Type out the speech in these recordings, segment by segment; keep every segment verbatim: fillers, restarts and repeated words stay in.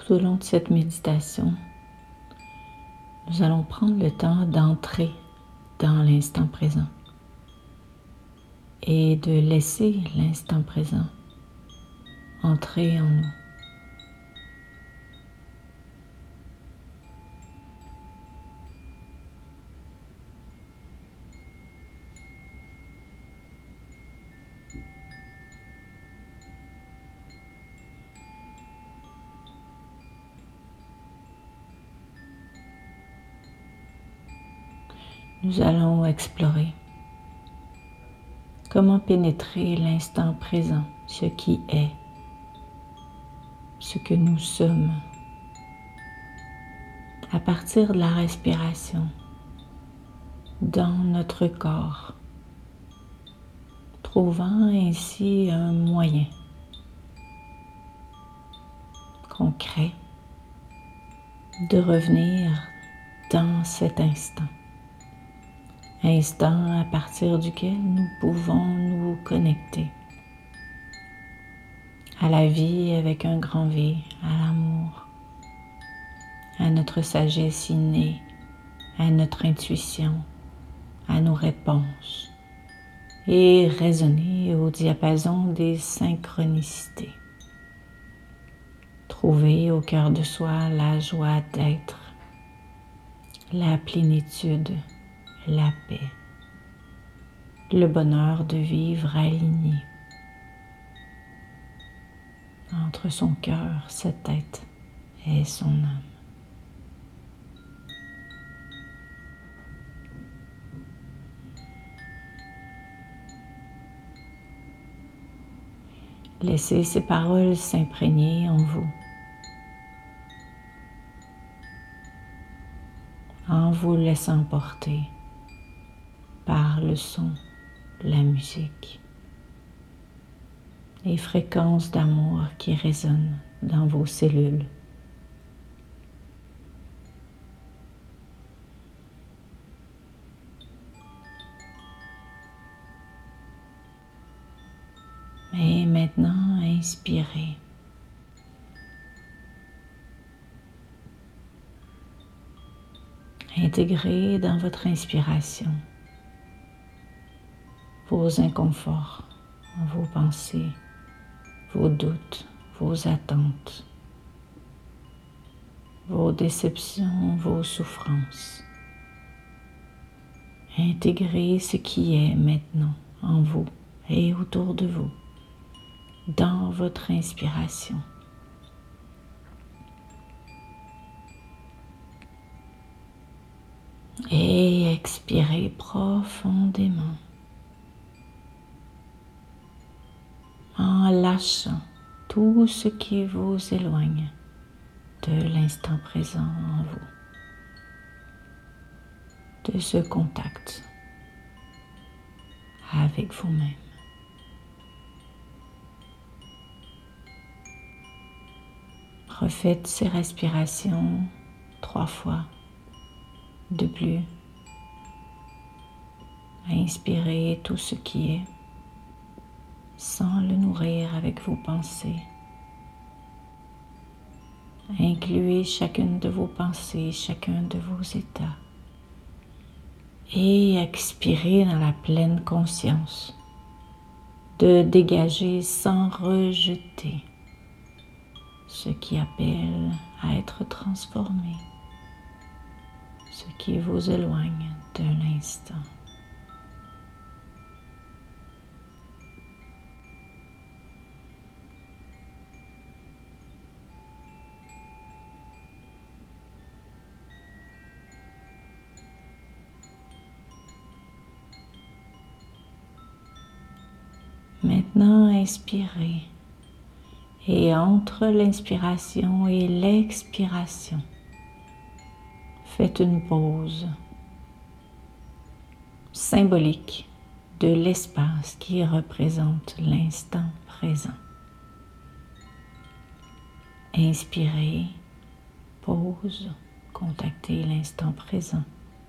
Tout au long de cette méditation, nous allons prendre le temps d'entrer dans l'instant présent et de laisser l'instant présent entrer en nous. Nous allons explorer comment pénétrer l'instant présent, ce qui est, ce que nous sommes, à partir de la respiration, dans notre corps, trouvant ainsi un moyen concret de revenir dans cet instant. Instant à partir duquel nous pouvons nous connecter à la vie avec un grand V, à l'amour, à notre sagesse innée, à notre intuition, à nos réponses et résonner au diapason des synchronicités. Trouver au cœur de soi la joie d'être, la plénitude, la paix, le bonheur de vivre aligné entre son cœur, sa tête et son âme. Laissez ces paroles s'imprégner en vous, en vous laissant porter par le son, la musique, les fréquences d'amour qui résonnent dans vos cellules. Et maintenant, inspirez. Intégrez dans votre inspiration vos inconforts, vos pensées, vos doutes, vos attentes, vos déceptions, vos souffrances. Intégrez ce qui est maintenant en vous et autour de vous, dans votre inspiration. Et expirez profondément. En lâchant tout ce qui vous éloigne de l'instant présent en vous, de ce contact avec vous-même. Refaites ces respirations trois fois de plus. Inspirez tout ce qui est, sans le nourrir avec vos pensées. Incluez chacune de vos pensées, chacun de vos états. Et expirez dans la pleine conscience de dégager sans rejeter ce qui appelle à être transformé, ce qui vous éloigne de l'instant. Maintenant, inspirez et entre l'inspiration et l'expiration, faites une pause symbolique de l'espace qui représente l'instant présent. Inspirez, pause, contactez l'instant présent,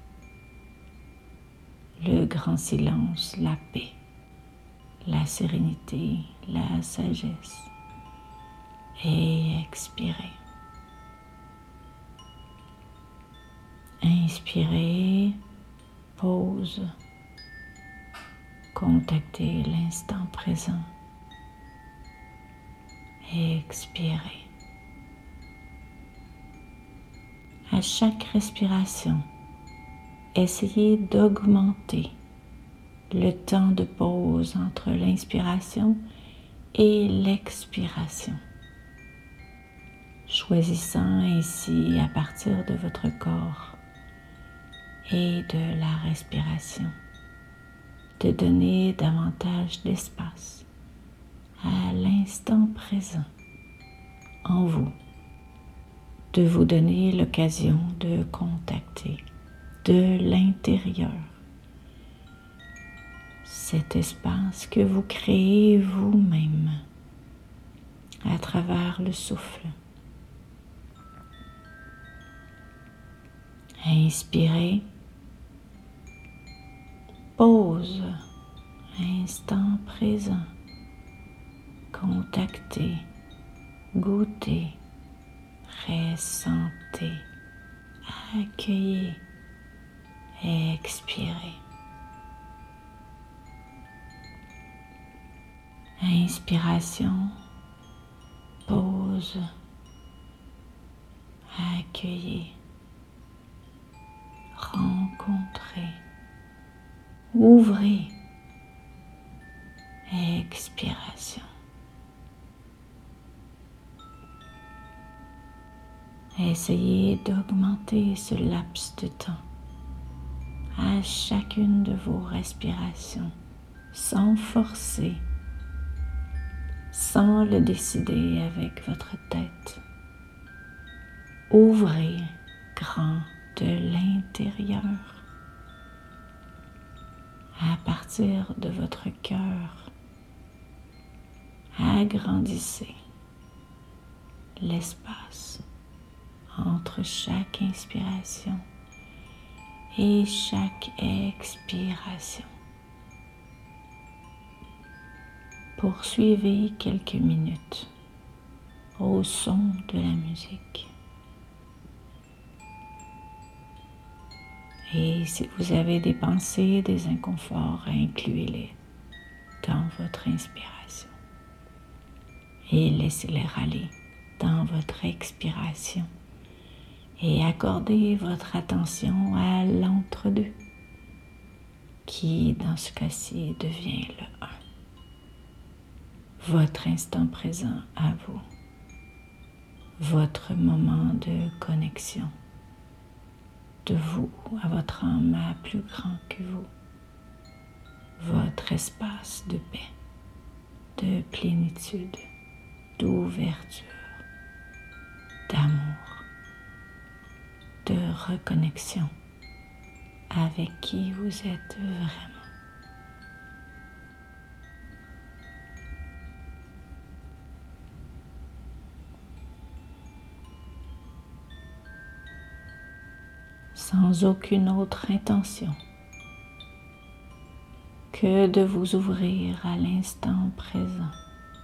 le grand silence, la paix, la sérénité, la sagesse. Et expirez. Inspirez, pause, contactez l'instant présent. Expirez. À chaque respiration, essayez d'augmenter le temps de pause entre l'inspiration et l'expiration, choisissant ainsi à partir de votre corps et de la respiration de donner davantage d'espace à l'instant présent en vous, de vous donner l'occasion de contacter de l'intérieur cet espace que vous créez vous-même à travers le souffle. Inspirez, pause, instant présent, contactez, goûtez, ressentez, accueillez, expirez. Inspiration, pause, accueillez, rencontrez, ouvrez, expiration. Essayez d'augmenter ce laps de temps à chacune de vos respirations sans forcer, sans le décider avec votre tête. Ouvrez grand de l'intérieur à partir de votre cœur. Agrandissez l'espace entre chaque inspiration et chaque expiration. Poursuivez quelques minutes au son de la musique. Et si vous avez des pensées, des inconforts, incluez-les dans votre inspiration et laissez-les aller dans votre expiration et accordez votre attention à l'entre-deux qui, dans ce cas-ci, devient le un. Votre instant présent à vous, votre moment de connexion, de vous à votre âme plus grand que vous, votre espace de paix, de plénitude, d'ouverture, d'amour, de reconnexion avec qui vous êtes vraiment. Sans aucune autre intention que de vous ouvrir à l'instant présent.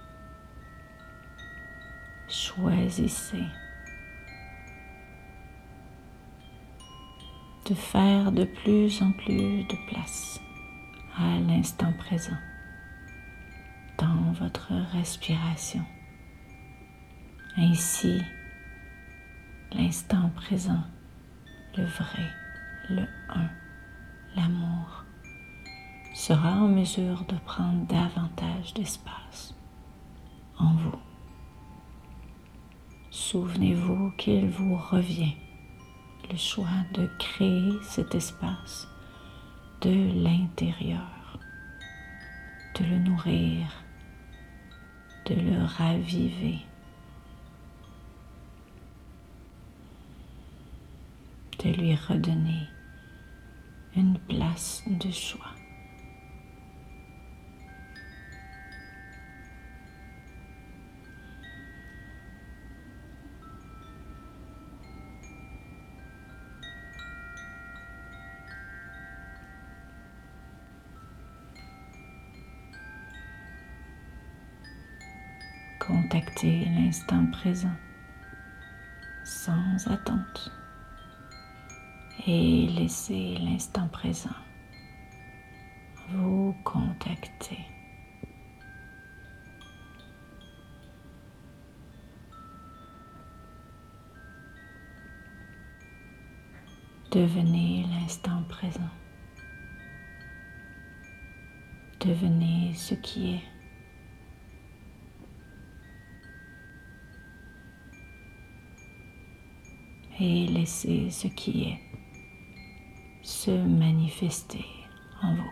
Choisissez de faire de plus en plus de place à l'instant présent dans votre respiration. Ainsi, l'instant présent, le vrai, le un, l'amour, sera en mesure de prendre davantage d'espace en vous. Souvenez-vous qu'il vous revient le choix de créer cet espace de l'intérieur, de le nourrir, de le raviver, de lui redonner une place de choix. Contactez l'instant présent sans attente et laissez l'instant présent vous contacter. Devenez l'instant présent. Devenez ce qui est. Et laissez ce qui est se manifester en vous.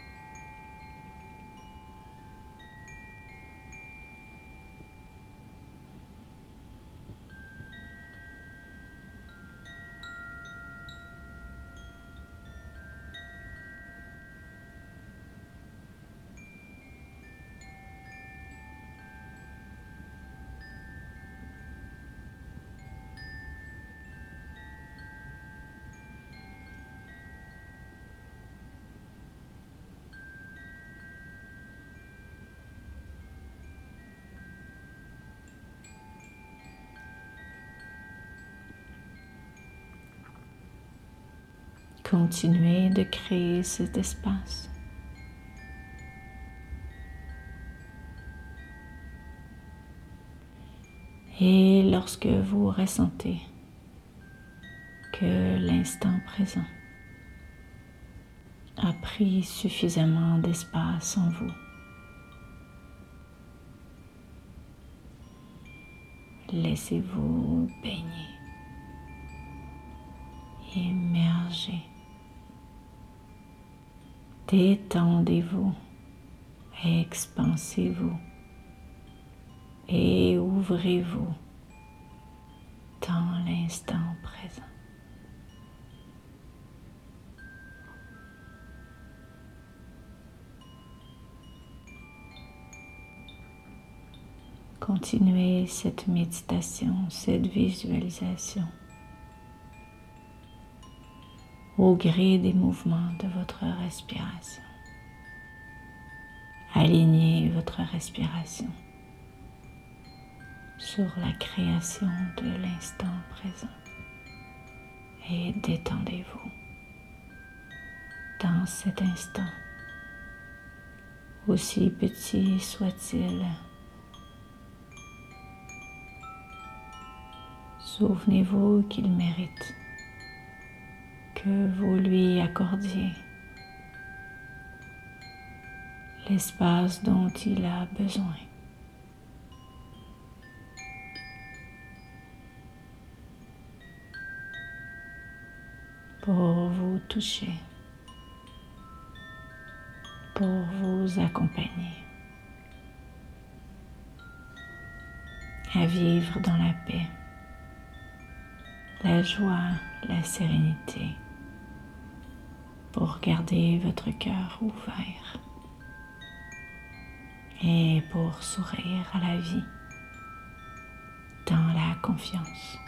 Continuez de créer cet espace. Et lorsque vous ressentez que l'instant présent a pris suffisamment d'espace en vous, laissez-vous baigner, immerger. Détendez-vous, expansez-vous et ouvrez-vous dans l'instant présent. Continuez cette méditation, cette visualisation au gré des mouvements de votre respiration. Alignez votre respiration sur la création de l'instant présent et détendez-vous dans cet instant, aussi petit soit-il. Souvenez-vous qu'il mérite que vous lui accordiez l'espace dont il a besoin. Pour vous toucher, pour vous accompagner à vivre dans la paix, la joie, la sérénité, pour garder votre cœur ouvert et pour sourire à la vie dans la confiance.